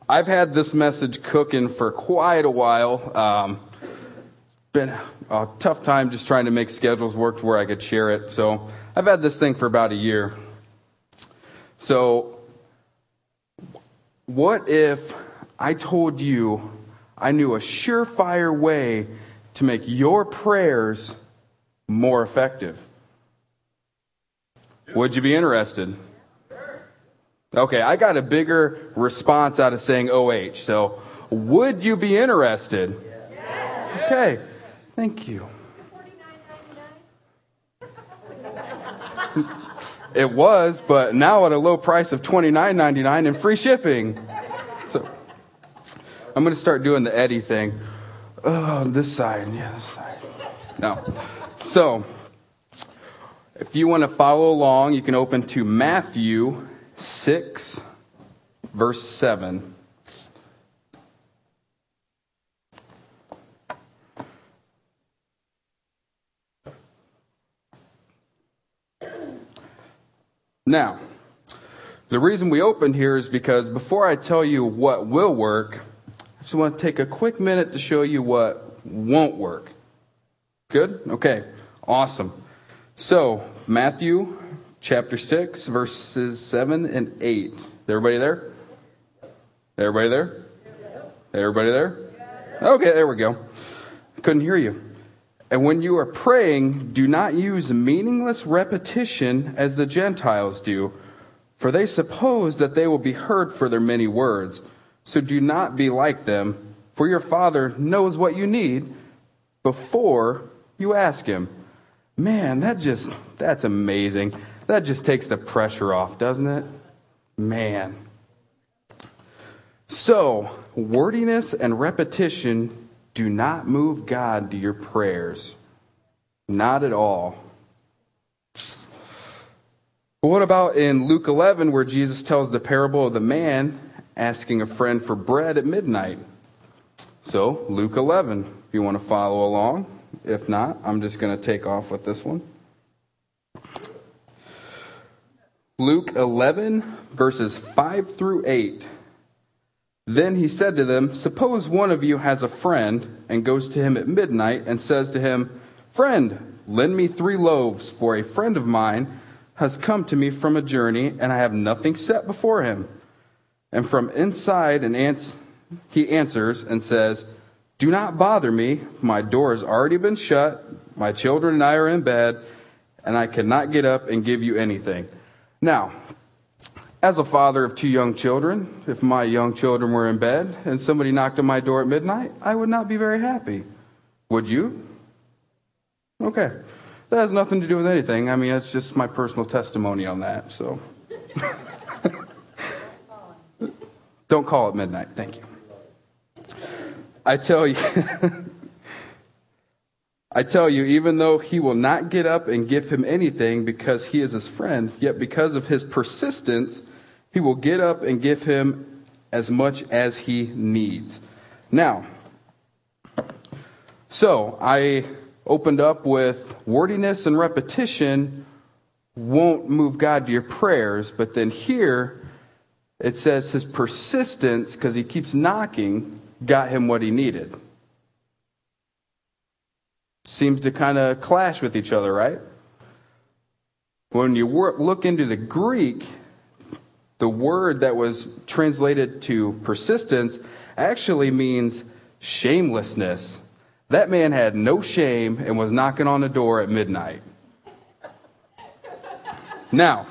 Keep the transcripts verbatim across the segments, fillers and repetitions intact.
I've had this message cooking for quite a while. Um, been a tough time just trying to make schedules work to where I could share it. So I've had this thing for about a year. So what if I told you I knew a surefire way to make your prayers more effective? Would you be interested? Okay, I got a bigger response out of saying O H. So, would you be interested? Yes. Okay, thank you. It was, but now at a low price of twenty-nine ninety-nine and free shipping. So, I'm going to start doing the Eddie thing. Oh, this side, yeah, this side. No. So, if you want to follow along, you can open to Matthew six, verse seven. Now, the reason we opened here is because before I tell you what will work, I just want to take a quick minute to show you what won't work. Good? Okay, awesome. So, Matthew chapter six, verses seven and eight. Everybody there? Everybody there? Everybody there? Okay, there we go. Couldn't hear you. And when you are praying, do not use meaningless repetition as the Gentiles do, for they suppose that they will be heard for their many words. So do not be like them, for your Father knows what you need before you ask Him. Man, that just, that's amazing. That just takes the pressure off, doesn't it? Man. So, wordiness and repetition do not move God to your prayers. Not at all. But what about in Luke eleven, where Jesus tells the parable of the man asking a friend for bread at midnight? So, Luke eleven, if you want to follow along. If not, I'm just going to take off with this one. Luke eleven, verses five through eight. Then he said to them, suppose one of you has a friend and goes to him at midnight and says to him, friend, lend me three loaves, for a friend of mine has come to me from a journey, and I have nothing set before him. And from inside an ans- he answers and says, do not bother me. My door has already been shut. My children and I are in bed, and I cannot get up and give you anything. Now, as a father of two young children, if my young children were in bed and somebody knocked on my door at midnight, I would not be very happy. Would you? Okay. That has nothing to do with anything. I mean, it's just my personal testimony on that. So, don't call at midnight. Thank you. I tell you, I tell you, even though he will not get up and give him anything because he is his friend, yet because of his persistence, he will get up and give him as much as he needs. Now, so I opened up with wordiness and repetition won't move God to your prayers, but then here it says his persistence, because he keeps knocking, got him what he needed. Seems to kind of clash with each other, right? When you work, look into the Greek, the word that was translated to persistence actually means shamelessness. That man had no shame and was knocking on the door at midnight. Now,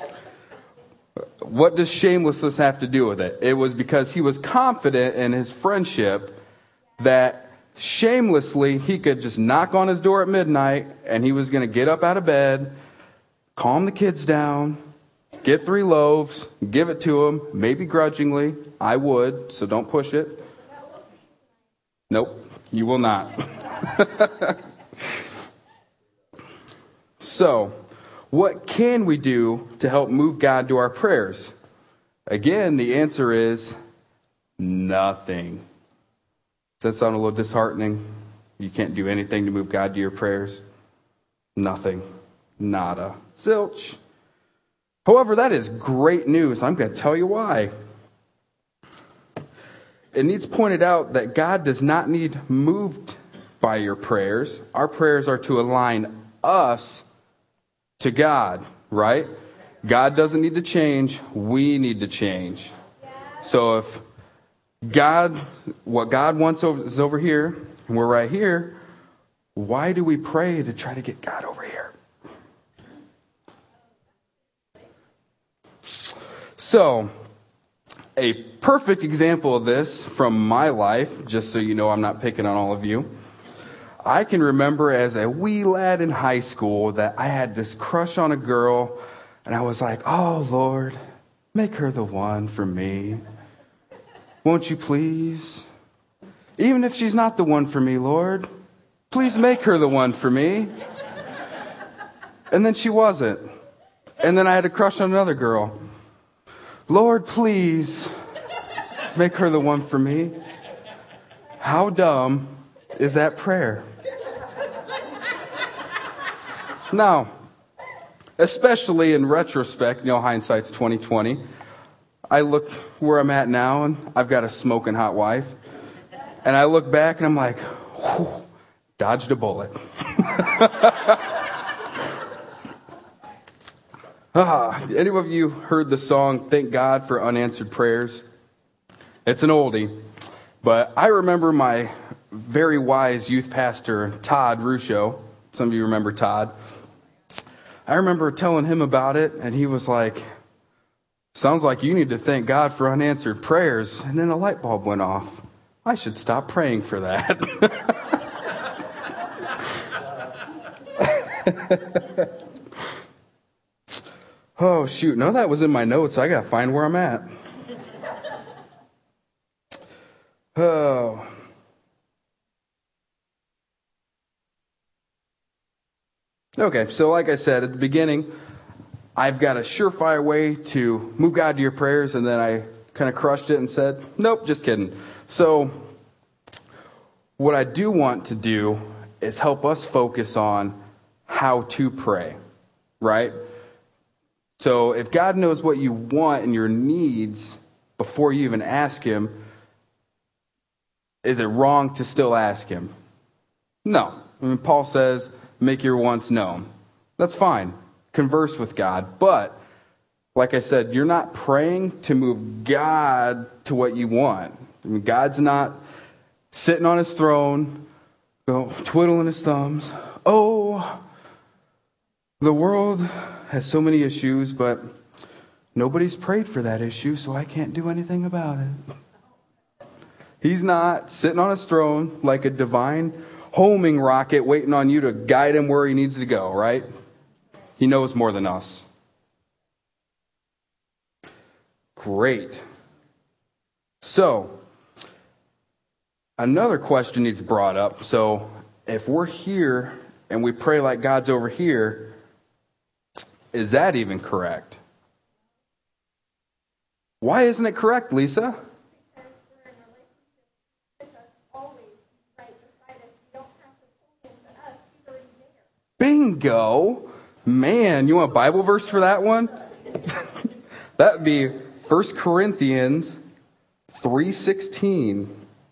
what does shamelessness have to do with it? It was because he was confident in his friendship that shamelessly, he could just knock on his door at midnight and he was going to get up out of bed, calm the kids down, get three loaves, give it to them, maybe grudgingly. I would, so don't push it. Nope, you will not. So, what can we do to help move God to our prayers? Again, the answer is nothing. Does that sound a little disheartening? You can't do anything to move God to your prayers? Nothing. Nada. Zilch. However, that is great news. I'm going to tell you why. it needs pointed out that God does not need moved by your prayers. Our prayers are to align us to God, right? God doesn't need to change. We need to change. So if God, what God wants over, is over here, and we're right here, why do we pray to try to get God over here? So, a perfect example of this from my life, just so you know I'm not picking on all of you. I can remember as a wee lad in high school that I had this crush on a girl, and I was like, oh, Lord, make her the one for me. Won't you please? Even if she's not the one for me, Lord, please make her the one for me. And then she wasn't. And then I had a crush on another girl. Lord, please make her the one for me. How dumb is that prayer? Now, especially in retrospect, you know, hindsight's twenty twenty. I look where I'm at now, and I've got a smoking hot wife. And I look back, and I'm like, whew, dodged a bullet. ah, any of you heard the song, Thank God for Unanswered Prayers? It's an oldie. But I remember my very wise youth pastor, Todd Ruscio. Some of you remember Todd. I remember telling him about it, and he was like, sounds like you need to thank God for unanswered prayers. And then a light bulb went off. I should stop praying for that. Oh, shoot. No, that was in my notes. I got to find where I'm at. Oh. Okay, so like I said at the beginning, I've got a surefire way to move God to your prayers, and then I kind of crushed it and said, nope, just kidding. So what I do want to do is help us focus on how to pray, right? So if God knows what you want and your needs before you even ask him, is it wrong to still ask him? No. I mean, Paul says, make your wants known. That's fine. Converse with God. But, like I said, you're not praying to move God to what you want. I mean, God's not sitting on his throne, go twiddling his thumbs. Oh, the world has so many issues, but nobody's prayed for that issue, so I can't do anything about it. He's not sitting on his throne like a divine homing rocket waiting on you to guide him where he needs to go, right? He knows more than us. Great. So, another question needs brought up. So, if we're here and we pray like God's over here, is that even correct? Why isn't it correct, Lisa? Bingo! Man, you want a Bible verse for that one? That'd be First Corinthians three sixteen.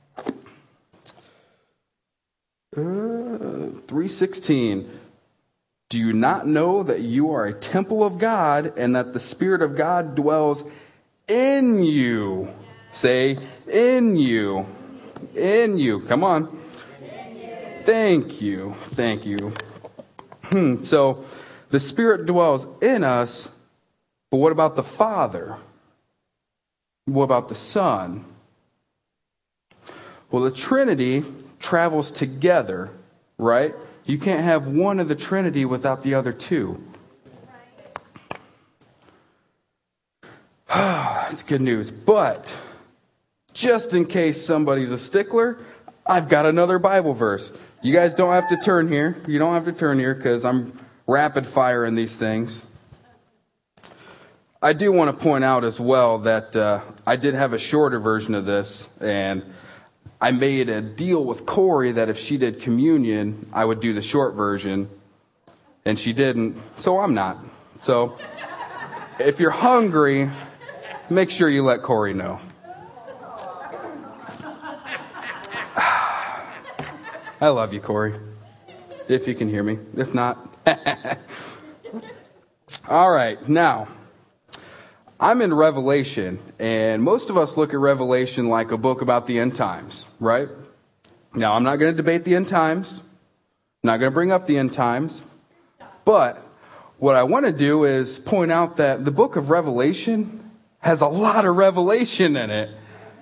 Uh, three sixteen. Do you not know that you are a temple of God and that the Spirit of God dwells in you? Say, in you. In you. Come on. Thank you. Thank you. So, the Spirit dwells in us, but what about the Father? What about the Son? Well, the Trinity travels together, right? You can't have one of the Trinity without the other two. That's good news. But, just in case somebody's a stickler, I've got another Bible verse. You guys don't have to turn here. You don't have to turn here because I'm rapid firing these things. I do want to point out as well that uh, I did have a shorter version of this, and I made a deal with Corey that if she did communion, I would do the short version, and she didn't, so I'm not. So if you're hungry, make sure you let Corey know. I love you, Corey. If you can hear me. If not. All right. Now, I'm in Revelation, and most of us look at Revelation like a book about the end times, right? Now, I'm not going to debate the end times. I'm not going to bring up the end times. But what I want to do is point out that the book of Revelation has a lot of revelation in it.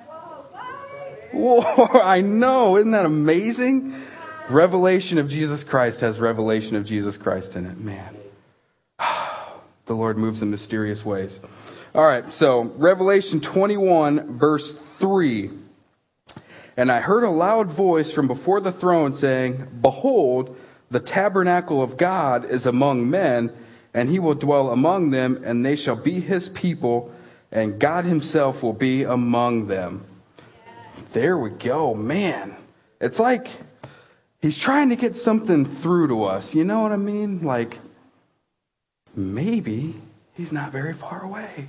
Whoa, I know. Isn't that amazing? Revelation of Jesus Christ has revelation of Jesus Christ in it. Man, the Lord moves in mysterious ways. All right, so Revelation twenty-one, verse three. And I heard a loud voice from before the throne saying, "Behold, the tabernacle of God is among men, and he will dwell among them, and they shall be his people, and God himself will be among them." There we go, man. It's like he's trying to get something through to us. You know what I mean? Like, maybe he's not very far away.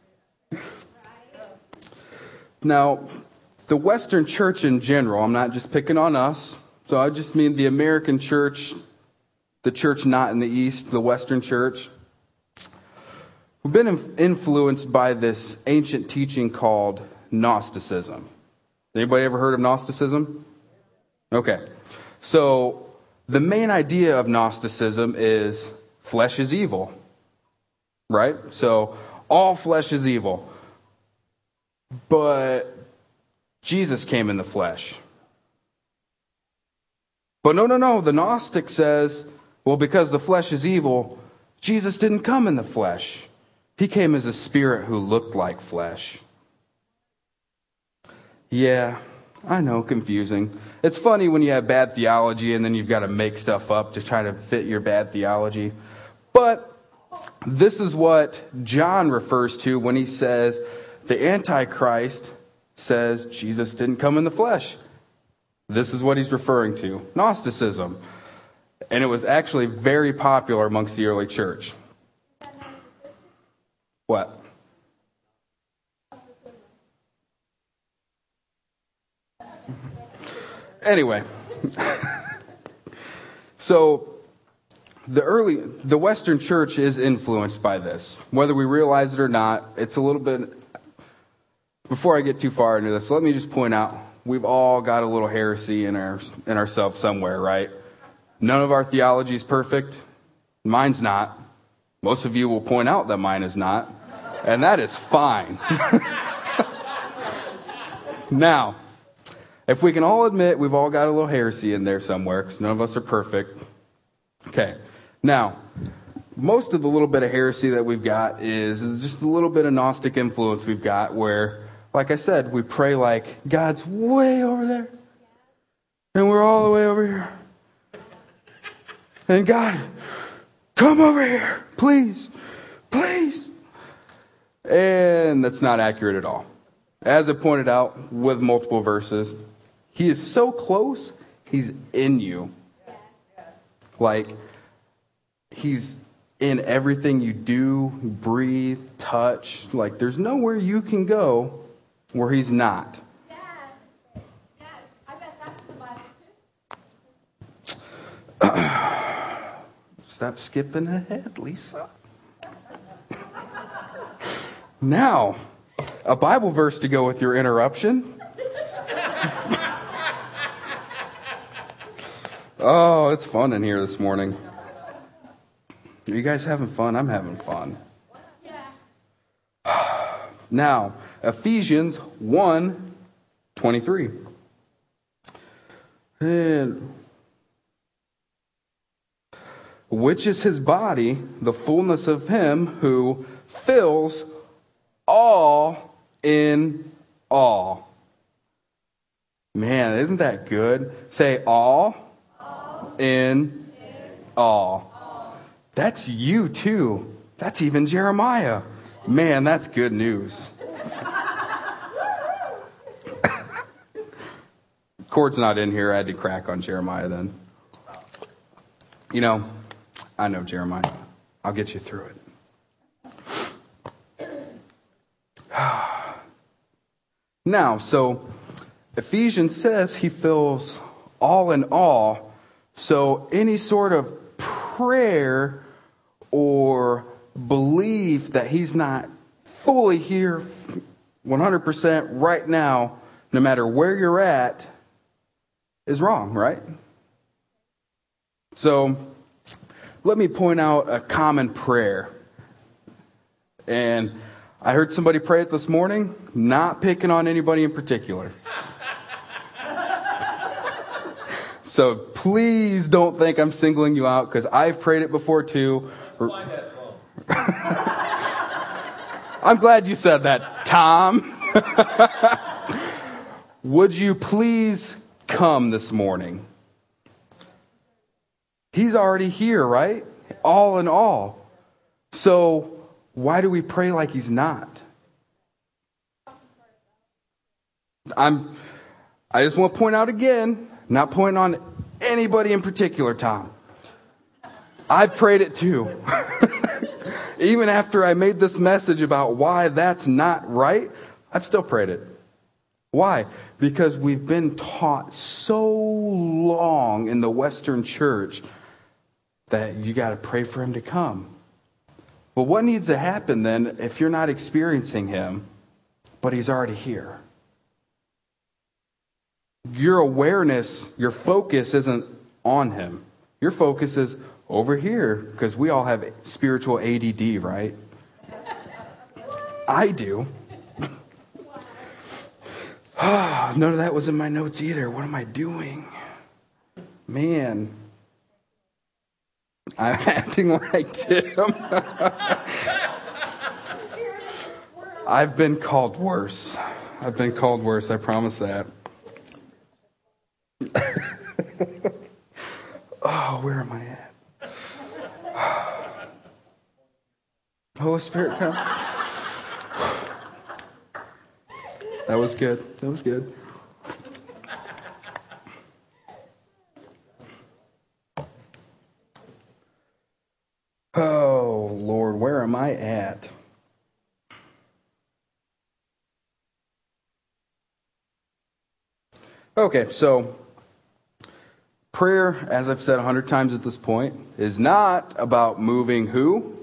Now, the Western church in general, I'm not just picking on us. So I just mean the American church, the church not in the East, the Western church. We've been influenced by this ancient teaching called Gnosticism. Anybody ever heard of Gnosticism? Okay. So the main idea of Gnosticism is flesh is evil. Right? So all flesh is evil. But Jesus came in the flesh. But no, no, no. The Gnostic says, well, because the flesh is evil, Jesus didn't come in the flesh. He came as a spirit who looked like flesh. Yeah, I know, confusing. It's funny when you have bad theology and then you've got to make stuff up to try to fit your bad theology. But this is what John refers to when he says the Antichrist says Jesus didn't come in the flesh. This is what he's referring to, Gnosticism. And it was actually very popular amongst the early church. What? Anyway, so the early, the Western church is influenced by this. Whether we realize it or not, it's a little bit, before I get too far into this, let me just point out, we've all got a little heresy in our in ourselves somewhere, right? None of our theology is perfect. Mine's not. Most of you will point out that mine is not. And that is fine. Now, if we can all admit we've all got a little heresy in there somewhere, because none of us are perfect. Okay. Now, most of the little bit of heresy that we've got is just a little bit of Gnostic influence we've got where, like I said, we pray like God's way over there. And we're all the way over here. And God, come over here, please, please. And that's not accurate at all. As I pointed out with multiple verses, he is so close, he's in you. Like, he's in everything you do, breathe, touch. Like, there's nowhere you can go where he's not. Yes. Yes. I bet that's the Bible too. Stop skipping ahead, Lisa. Now, a Bible verse to go with your interruption. Oh, it's fun in here this morning. Are you guys having fun? I'm having fun. Yeah. Now, Ephesians one twenty-three. And which is his body, the fullness of him who fills all in all. Man, isn't that good? Say all, all. in, in all. all. That's you too. That's even Jeremiah. Man, that's good news. Chord's not in here. I had to crack on Jeremiah then. You know, I know Jeremiah. I'll get you through it. Now, so Ephesians says he fills all in all. So any sort of prayer or belief that he's not fully here one hundred percent right now, no matter where you're at, is wrong, right? So let me point out a common prayer. And I heard somebody pray it this morning, not picking on anybody in particular. So please don't think I'm singling you out, because I've prayed it before too. I'm glad you said that, Tom. Would you please come this morning? He's already here, right? All in all. So why do we pray like he's not? I'm I just want to point out again, not pointing on anybody in particular, Tom. I've prayed it too. Even after I made this message about why that's not right, I've still prayed it. Why? Because we've been taught so long in the Western church that you got to pray for him to come. Well, what needs to happen then if you're not experiencing him, but he's already here? Your awareness, your focus isn't on him. Your focus is over here, because we all have spiritual A D D, right? I do. None of that was in my notes either. What am I doing? Man. I'm acting like Tim. I've been called worse. I've been called worse, I promise that. Oh, where am I at? Holy Spirit, come. That was good. That was good. Oh, Lord, where am I at? Okay, so prayer, as I've said a hundred times at this point, is not about moving who?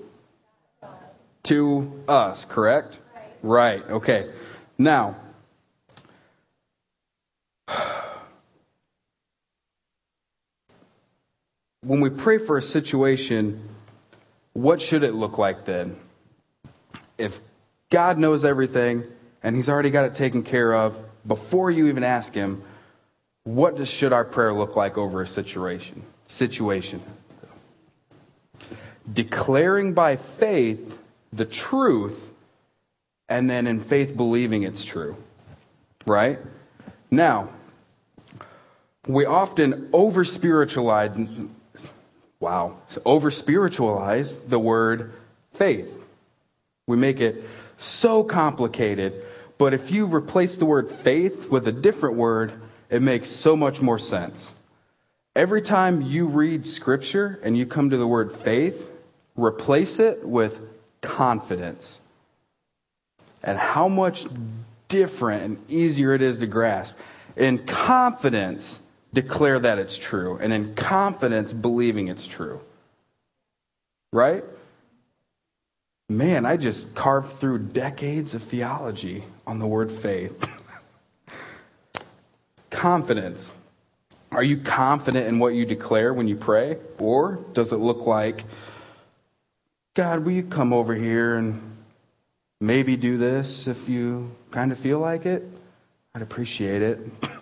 To us, correct? Right, okay. Now, when we pray for a situation, what should it look like then? If God knows everything and he's already got it taken care of before you even ask him, what does, should our prayer look like over a situation? Situation. Declaring by faith the truth, and then in faith believing it's true. Right? Now, we often over-spiritualize, wow, over-spiritualize the word faith. We make it so complicated, but if you replace the word faith with a different word, it makes so much more sense. Every time you read scripture and you come to the word faith, replace it with confidence. And how much different and easier it is to grasp. In confidence, declare that it's true. And in confidence, believing it's true. Right? Man, I just carved through decades of theology on the word faith. Confidence. Are you confident in what you declare when you pray? Or does it look like, God, will you come over here and maybe do this if you kind of feel like it? I'd appreciate it.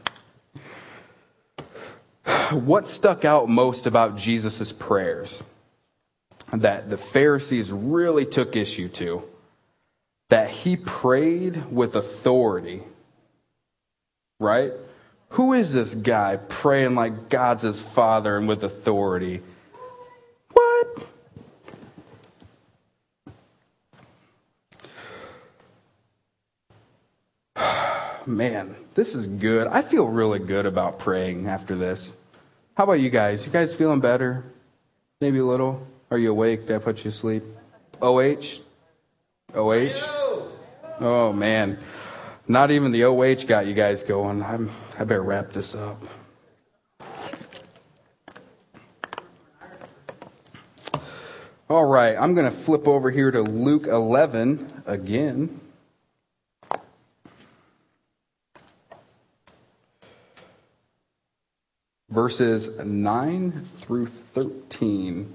What stuck out most about Jesus' prayers that the Pharisees really took issue to? That he prayed with authority. Right? Who is this guy praying like God's his father and with authority? What? Man, this is good. I feel really good about praying after this. How about you guys? You guys feeling better? Maybe a little? Are you awake? Did I put you to sleep? O H? O H? Oh, man. Not even the O H got you guys going. I'm, I better wrap this up. All right, I'm going to flip over here to Luke eleven again. Verses nine through thirteen.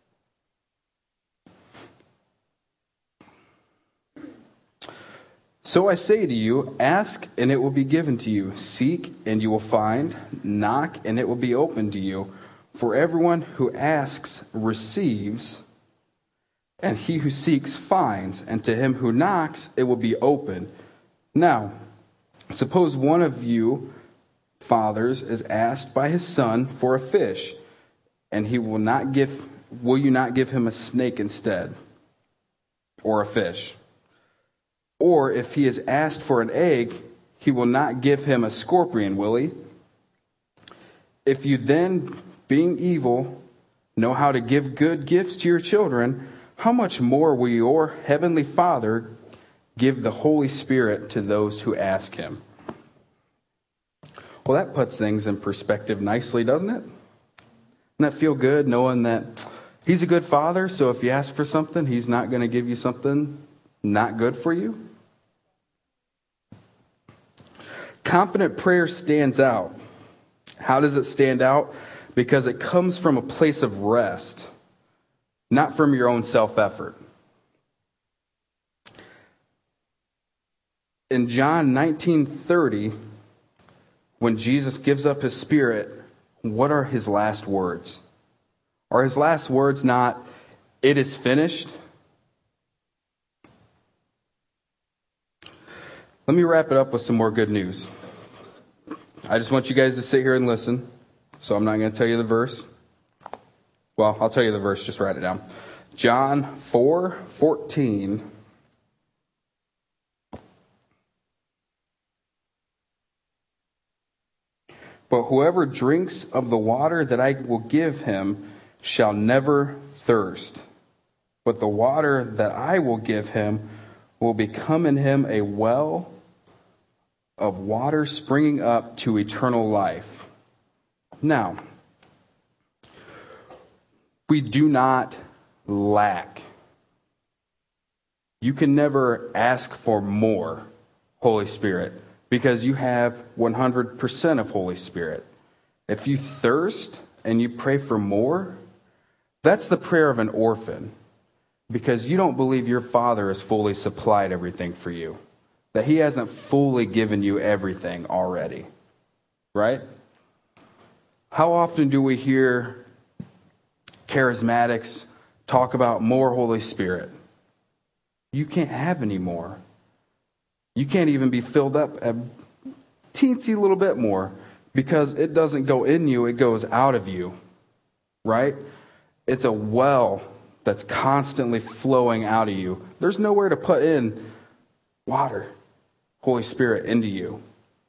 So I say to you, ask and it will be given to you. Seek and you will find. Knock and it will be opened to you. For everyone who asks receives, and he who seeks finds, and to him who knocks it will be opened. Now, suppose one of you fathers is asked by his son for a fish, and he will not give, will you not give him a snake instead, or a fish? Or if he is asked for an egg, he will not give him a scorpion, will he? If you then, being evil, know how to give good gifts to your children, how much more will your heavenly Father give the Holy Spirit to those who ask him? Well, that puts things in perspective nicely, doesn't it? Doesn't that feel good, knowing that he's a good father, so if you ask for something, he's not going to give you something not good for you? Confident prayer stands out. How does it stand out? Because it comes from a place of rest, not from your own self-effort. In John nineteen thirty, when Jesus gives up his spirit, what are his last words? Are his last words not, "It is finished"? Let me wrap it up with some more good news. I just want you guys to sit here and listen, so I'm not going to tell you the verse. Well, I'll tell you the verse, just write it down. John four fourteen. But whoever drinks of the water that I will give him shall never thirst. But the water that I will give him will become in him a well of water springing up to eternal life. Now, we do not lack. You can never ask for more Holy Spirit because you have one hundred percent of Holy Spirit. If you thirst and you pray for more, that's the prayer of an orphan, because you don't believe your Father has fully supplied everything for you, that he hasn't fully given you everything already, right? How often do we hear charismatics talk about more Holy Spirit? You can't have any more. You can't even be filled up a teensy little bit more, because it doesn't go in you, it goes out of you, right? It's a well that's constantly flowing out of you. There's nowhere to put in water, Holy Spirit, into you.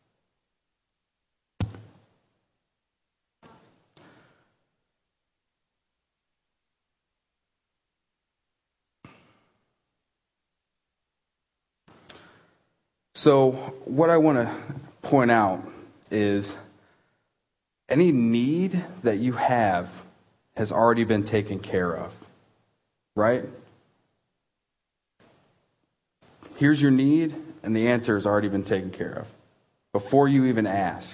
So what I want to point out is any need that you have has already been taken care of, right? Here's your need, and the answer has already been taken care of before you even ask.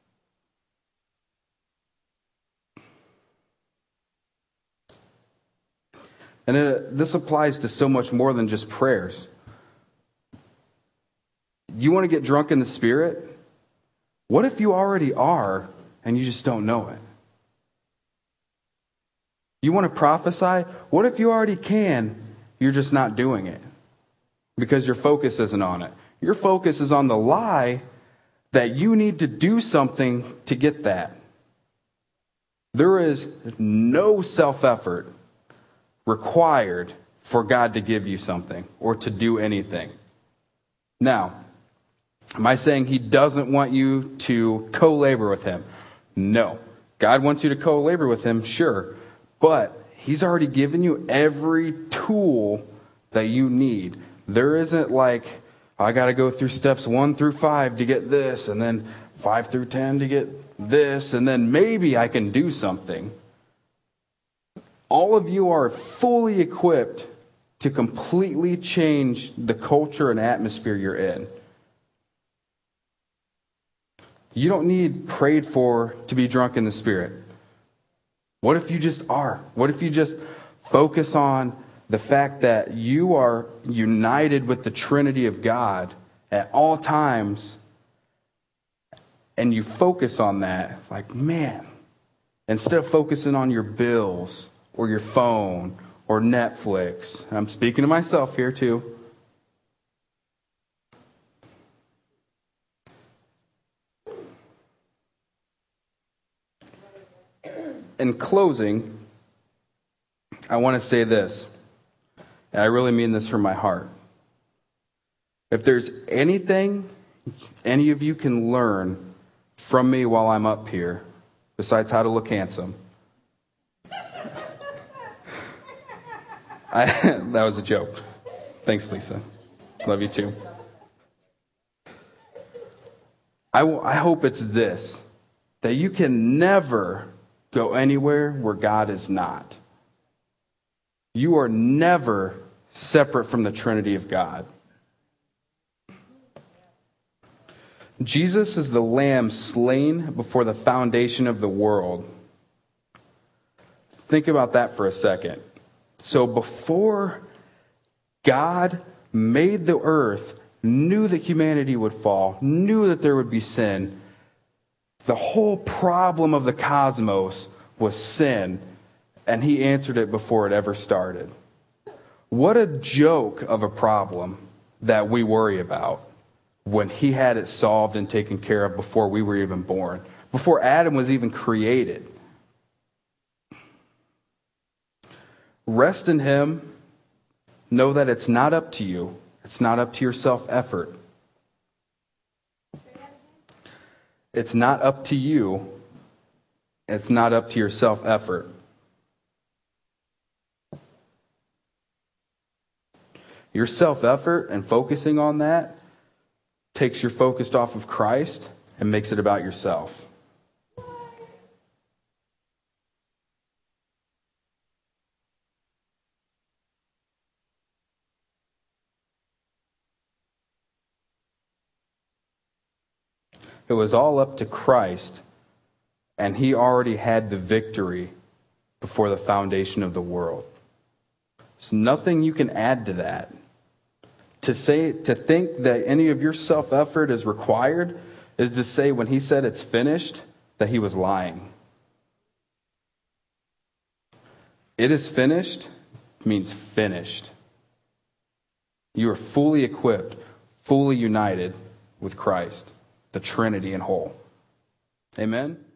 And it, this applies to so much more than just prayers. You want to get drunk in the Spirit? What if you already are and you just don't know it? You want to prophesy? What if you already can, you're just not doing it because your focus isn't on it? Your focus is on the lie that you need to do something to get that. There is no self-effort required for God to give you something or to do anything. Now, am I saying he doesn't want you to co-labor with him? No. God wants you to co-labor with him, sure. But he's already given you every tool that you need. There isn't like, I got to go through steps one through five to get this, and then five through ten to get this, and then maybe I can do something. all of you are fully equipped to completely change the culture and atmosphere you're in. You don't need prayed for to be drunk in the Spirit. What if you just are? What if you just focus on the fact that you are united with the Trinity of God at all times, and you focus on that? Like, man, instead of focusing on your bills or your phone or Netflix, I'm speaking to myself here too. In closing, I want to say this, and I really mean this from my heart. If there's anything any of you can learn from me while I'm up here, besides how to look handsome, I, that was a joke. Thanks, Lisa. Love you too. I, w- I hope it's this, that you can never go anywhere where God is not. You are never separate from the Trinity of God. Jesus is the Lamb slain before the foundation of the world. Think about that for a second. So before God made the earth, knew that humanity would fall, knew that there would be sin, the whole problem of the cosmos was sin, and he answered it before it ever started. What a joke of a problem that we worry about when he had it solved and taken care of before we were even born, before Adam was even created. Rest in him. Know that it's not up to you. It's not up to your self-effort. It's not up to you. It's not up to your self-effort. Your self-effort and focusing on that takes your focus off of Christ and makes it about yourself. It was all up to Christ, and he already had the victory before the foundation of the world. There's nothing you can add to that. To say, to think that any of your self-effort is required is to say when he said it's finished, that he was lying. It is finished means finished. You are fully equipped, fully united with Christ, the Trinity in whole. Amen?